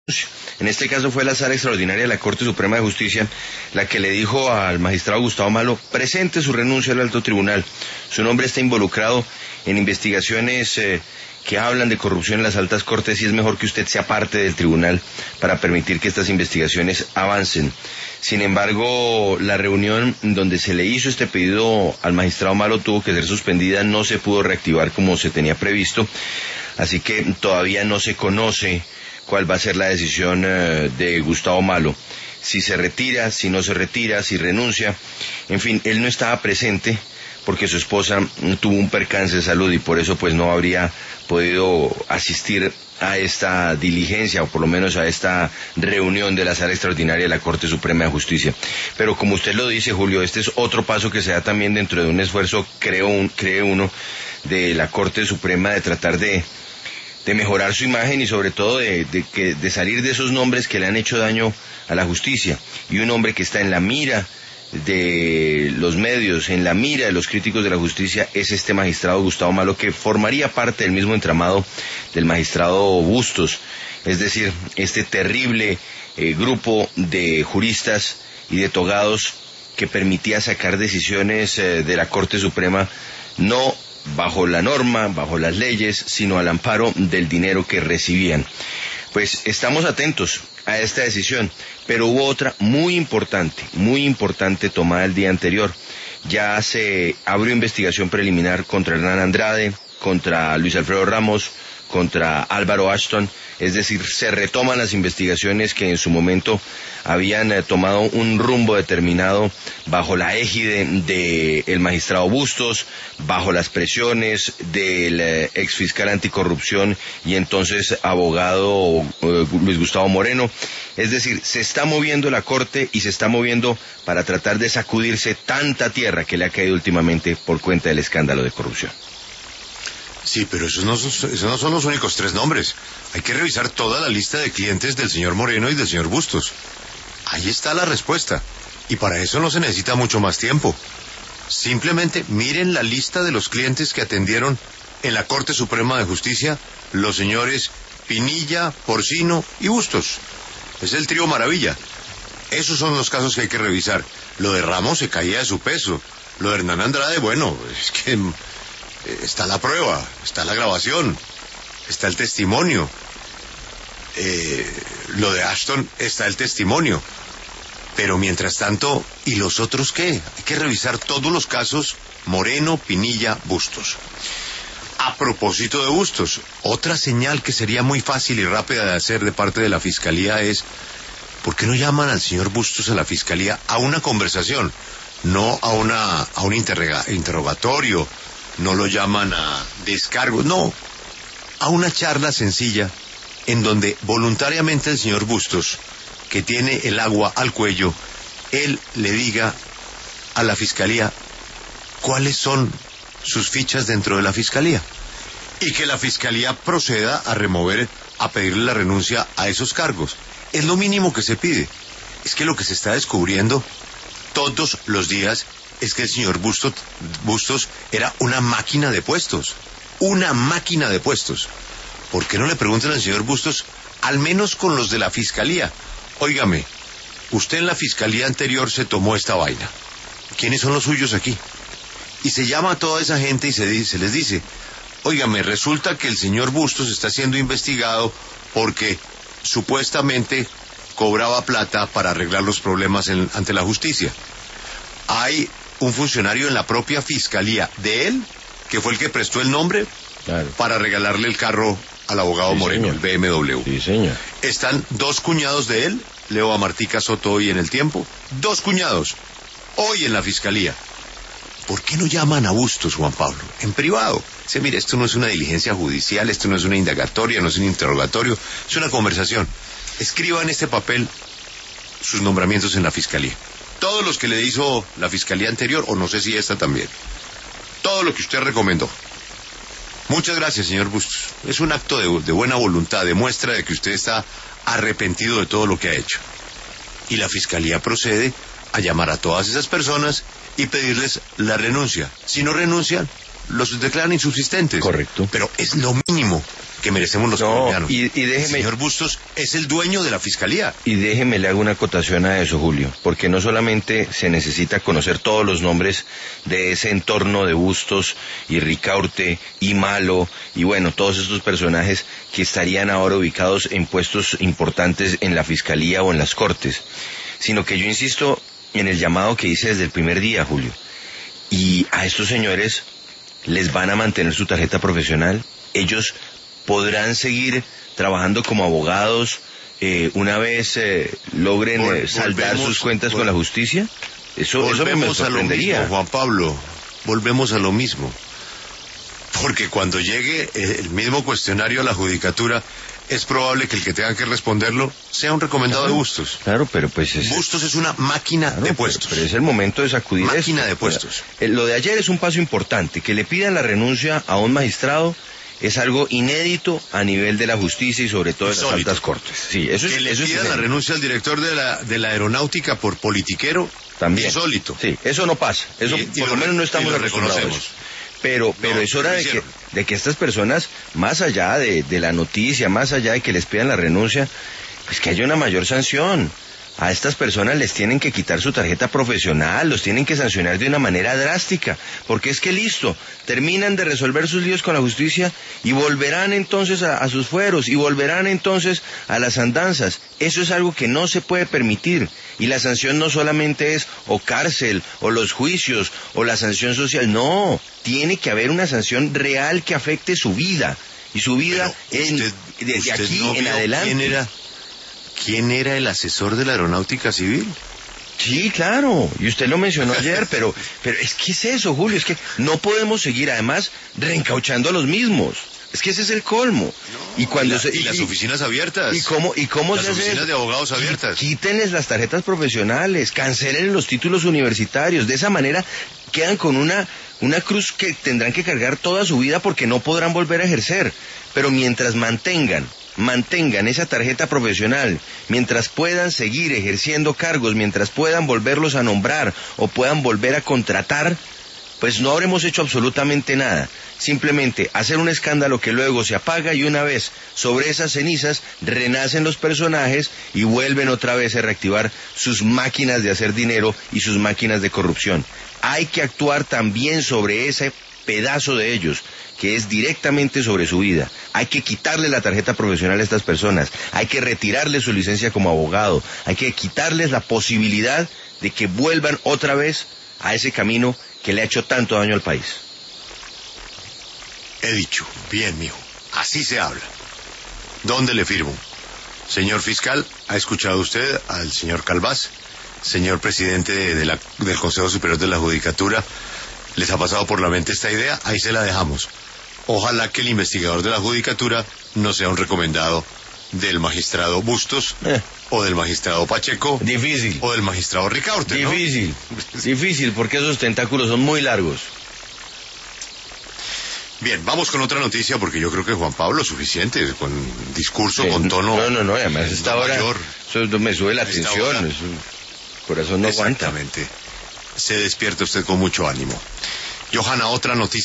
En este caso fue la Sala Extraordinaria de la Corte Suprema de Justicia la que le dijo al magistrado Gustavo Malo: presente su renuncia al alto tribunal. Su nombre está involucrado en investigaciones que hablan de corrupción en las altas cortes y es mejor que usted sea parte del tribunal para permitir que estas investigaciones avancen. Sin embargo, la reunión donde se le hizo este pedido al magistrado Malo tuvo que ser suspendida, no se pudo reactivar como se tenía previsto, así que todavía no se conoce cuál va a ser la decisión de Gustavo Malo, si se retira, si no se retira, si renuncia. En fin, él no estaba presente porque su esposa tuvo un percance de salud y por eso pues no habría podido asistir a esta diligencia o por lo menos a esta reunión de la Sala Extraordinaria de la Corte Suprema de Justicia. Pero como usted lo dice, Julio, este es otro paso que se da también dentro de un esfuerzo, cree uno, de la Corte Suprema de tratar de mejorar su imagen y sobre todo de salir de esos nombres que le han hecho daño a la justicia. Y un hombre que está en la mira de los medios, en la mira de los críticos de la justicia, es este magistrado Gustavo Malo, que formaría parte del mismo entramado del magistrado Bustos, es decir, este terrible grupo de juristas y de togados que permitía sacar decisiones de la Corte Suprema no bajo la norma, bajo las leyes, sino al amparo del dinero que recibían. Pues estamos atentos a esta decisión, pero hubo otra muy importante tomada el día anterior. Ya se abrió investigación preliminar contra Hernán Andrade, contra Luis Alfredo Ramos, contra Álvaro Ashton, es decir, se retoman las investigaciones que en su momento habían tomado un rumbo determinado bajo la égide del magistrado Bustos, bajo las presiones del exfiscal anticorrupción y entonces abogado Luis Gustavo Moreno. Es decir, se está moviendo la Corte y se está moviendo para tratar de sacudirse tanta tierra que le ha caído últimamente por cuenta del escándalo de corrupción. Sí, pero esos no son los únicos tres nombres. Hay que revisar toda la lista de clientes del señor Moreno y del señor Bustos. Ahí está la respuesta. Y para eso no se necesita mucho más tiempo. Simplemente miren la lista de los clientes que atendieron en la Corte Suprema de Justicia los señores Pinilla, Porcino y Bustos. Es el trío maravilla. Esos son los casos que hay que revisar. Lo de Ramos se caía de su peso. Lo de Hernán Andrade, bueno, es que está la prueba, está la grabación, está el testimonio. Lo de Ashton está el testimonio. Pero mientras tanto, ¿y los otros qué? Hay que revisar todos los casos: Moreno, Pinilla, Bustos. A propósito de Bustos, otra señal que sería muy fácil y rápida de hacer de parte de la Fiscalía es: ¿por qué no llaman al señor Bustos a la Fiscalía a una conversación? No a un interrogatorio, no lo llaman a descargo, no, a una charla sencilla en donde voluntariamente el señor Bustos, que tiene el agua al cuello, él le diga a la Fiscalía cuáles son sus fichas dentro de la Fiscalía y que la Fiscalía proceda a pedirle la renuncia a esos cargos. Es lo mínimo que se pide. Es que lo que se está descubriendo todos los días es que el señor Bustos era una máquina de puestos. Una máquina de puestos. ¿Por qué no le preguntan al señor Bustos, al menos con los de la Fiscalía? Óigame, usted en la Fiscalía anterior se tomó esta vaina. ¿Quiénes son los suyos aquí? Y se llama a toda esa gente y se les dice: óigame, resulta que el señor Bustos está siendo investigado porque supuestamente cobraba plata para arreglar los problemas ante la justicia. Hay un funcionario en la propia Fiscalía de él, que fue el que prestó el nombre, claro, para regalarle el carro al abogado sí, Moreno, señor. El BMW. Sí, señor. Están dos cuñados de él, Leo Amartica Soto hoy en El Tiempo, dos cuñados, hoy en la Fiscalía. ¿Por qué no llaman a Bustos, Juan Pablo, en privado? Dice: mire, esto no es una diligencia judicial, esto no es una indagatoria, no es un interrogatorio, es una conversación. Escriba en este papel sus nombramientos en la Fiscalía. Todos los que le hizo la Fiscalía anterior, o no sé si esta también. Todo lo que usted recomendó. Muchas gracias, señor Bustos. Es un acto de buena voluntad, demuestra de que usted está arrepentido de todo lo que ha hecho. Y la Fiscalía procede a llamar a todas esas personas y pedirles la renuncia. Si no renuncian, los declaran insubsistentes. Correcto. Pero es lo mínimo que merecemos los colombianos. Y déjeme... El señor Bustos es el dueño de la fiscalía. Y déjeme le hago una acotación a eso, Julio, porque no solamente se necesita conocer todos los nombres de ese entorno de Bustos y Ricaurte y Malo y bueno, todos estos personajes que estarían ahora ubicados en puestos importantes en la fiscalía o en las cortes, sino que yo insisto en el llamado que hice desde el primer día, Julio, y a estos señores les van a mantener su tarjeta profesional, ellos podrán seguir trabajando como abogados una vez logren saldar sus cuentas con la justicia. Eso me sorprendería. Mismo, Juan Pablo, volvemos a lo mismo. Porque cuando llegue el mismo cuestionario a la judicatura, es probable que el que tenga que responderlo sea un recomendado de Bustos. Claro, pero pues... Bustos es una máquina de puestos. Pero es el momento de sacudir máquina de puestos. Lo de ayer es un paso importante. Que le pidan la renuncia a un magistrado es algo inédito a nivel de la justicia y sobre todo de las altas cortes. Sí, eso que es, le eso pidan la renuncia al director de la aeronáutica por politiquero, también. Insólito. Sí, eso no pasa. Eso por lo menos no estamos acostumbrados. Pero es hora de que estas personas, más allá de la noticia, más allá de que les pidan la renuncia, pues que haya una mayor sanción. A estas personas les tienen que quitar su tarjeta profesional, los tienen que sancionar de una manera drástica, porque es que listo, terminan de resolver sus líos con la justicia y volverán entonces a sus fueros y volverán entonces a las andanzas. Eso es algo que no se puede permitir, y la sanción no solamente es o cárcel o los juicios o la sanción social, no, tiene que haber una sanción real que afecte su vida, y su vida desde aquí en adelante. ¿Quién era el asesor de la aeronáutica civil? Sí, claro, y usted lo mencionó ayer, pero es que es eso, Julio, es que no podemos seguir además reencauchando a los mismos. Es que ese es el colmo. No, y cuando y las oficinas abiertas. ¿Y cómo las se hace? Oficinas de abogados abiertas. Quítenles las tarjetas profesionales, cancelen los títulos universitarios. De esa manera quedan con una cruz que tendrán que cargar toda su vida porque no podrán volver a ejercer. Pero mientras mantengan esa tarjeta profesional, mientras puedan seguir ejerciendo cargos, mientras puedan volverlos a nombrar o puedan volver a contratar, pues no habremos hecho absolutamente nada. Simplemente hacer un escándalo que luego se apaga y una vez sobre esas cenizas renacen los personajes y vuelven otra vez a reactivar sus máquinas de hacer dinero y sus máquinas de corrupción. Hay que actuar también sobre ese pedazo de ellos, que es directamente sobre su vida. Hay que quitarle la tarjeta profesional a estas personas, hay que retirarles su licencia como abogado, hay que quitarles la posibilidad de que vuelvan otra vez a ese camino que le ha hecho tanto daño al país. He dicho, bien, mijo, así se habla. ¿Dónde le firmo? Señor fiscal, ¿ha escuchado usted al señor Calvás? Señor presidente del Consejo Superior de la Judicatura, ¿les ha pasado por la mente esta idea? Ahí se la dejamos. Ojalá que el investigador de la Judicatura no sea un recomendado del magistrado Bustos, o del magistrado Pacheco, difícil, o del magistrado Ricaurte, ¿no? Difícil, porque esos tentáculos son muy largos. Bien, vamos con otra noticia, porque yo creo que Juan Pablo es suficiente, con discurso, con tono... No, además esta hora eso me sube la tensión, eso, corazón no aguanta. Exactamente. Se despierta usted con mucho ánimo. Johanna, otra noticia.